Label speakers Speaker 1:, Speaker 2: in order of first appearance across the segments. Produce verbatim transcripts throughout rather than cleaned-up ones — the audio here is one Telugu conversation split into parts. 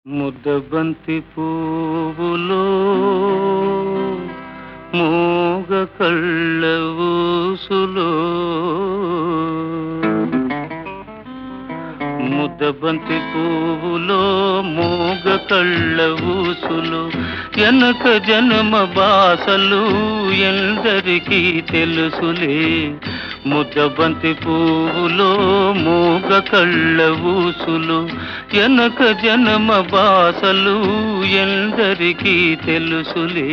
Speaker 1: ముద్దబంతి పువ్వులో మూగ కళ్ళ ఊసులో ముద్దబంతి పువ్వులో మూగ కళ్ళ ఊసులు ఎనక జన్మ బాసలు ఎందరికీ తెలుసులే. ముద్దబంతి పువ్వులో మూగ కళ్ళ ఊసులు ఎనక జన్మ బాసలు ఎందరికీ తెలుసులే.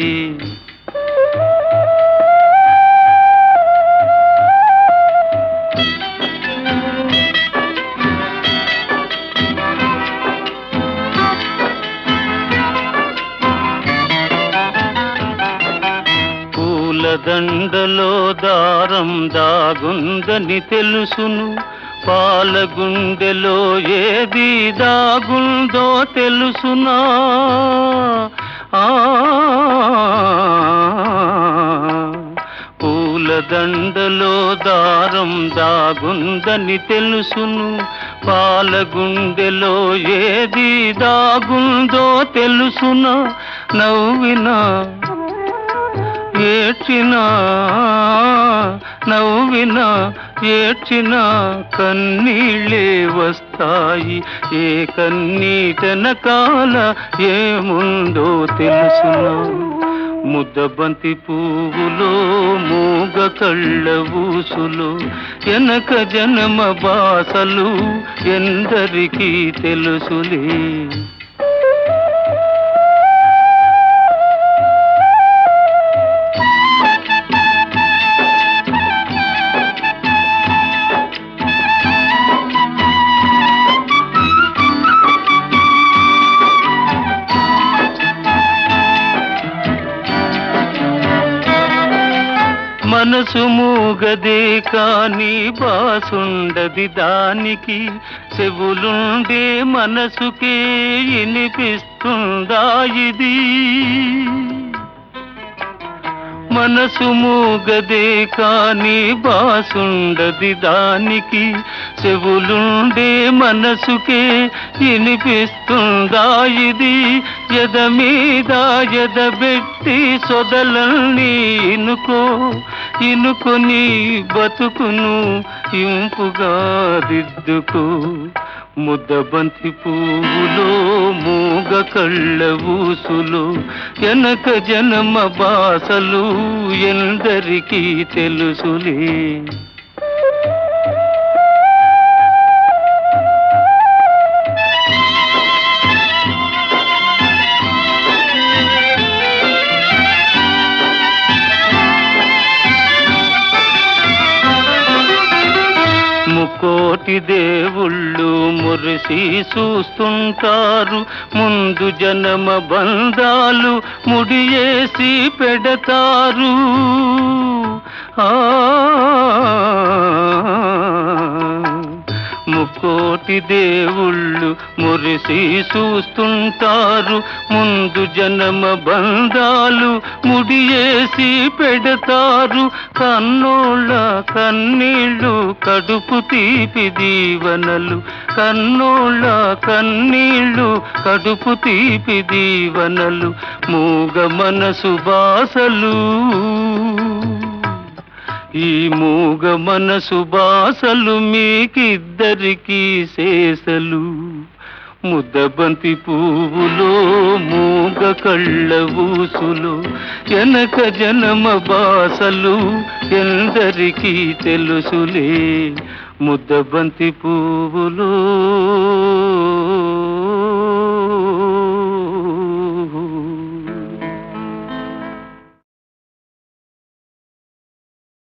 Speaker 1: దండలో దారం దాగుందని తెలుసును, పాలగుండెలో ఏది దాగుందో తెలుసునా. ఆ పూలదండలో దారం దాగుందని తెలుసును, పాలగుండెలో ఏది దాగుందో తెలుసునా. నవ్వినా ఏడ్చినా నవ్వినా ఏడ్చినా కన్నీళ్ళే వస్తాయి. ఏ కన్నీటెనకాల ఏముందో తెలుసునా. ముద్దబంతి పువ్వులో మూగ కళ్ళ ఊసులు ఎనక జన్మ బాసలు ఎందరికీ తెలుసులే. మనసు మూగదే కాని బాసుండది దానికి, చెవులుండే మనసుకే వినిపిస్తుందా ఇది. మనసు మూగదే కాని బాసుండది దానికి, చెవులుండే మనసుకే వినిపిస్తుందా ఇది. ఎద మీద ఎదబెట్టి సొదలన్నీ ఇనుకో, ఇనుకొని బతుకును ఇంపుగా దిద్దుకో. ముద్దబంతి పువ్వులో మూగ కళ్ళ ఊసులు ఎనక జన్మ బాసలు ఎందరికీ తెలుసులే. ముకోటి దేవుళ్ళు మురిసి చూస్తుంటారు, ముందు జన్మ బంధాలు ముడియేసి పెడతారు. ఆ ముకోటి దేవుళ్ళు మురిసి చూస్తుంటారు, ముందు జన్మ బంధాలు ముడియేసి పెడతారు. కన్నోళ్ళ కన్నీళ్ళు కడుపు తీపి దీవనలు, కన్నోళ్ళ కన్నీళ్ళు కడుపు తీపి దీవనలు. మూగ మనసు బాసలు ఈ మూగ మనసు బాసలు మీకిద్దరికీ శేషలు. ముద్దబంతి పువ్వులో మూగ కళ్ళ ఊసులు ఎనక జన్మ బాసలు ఎందరికీ తెలుసులే. ముద్దబంతి పువ్వులో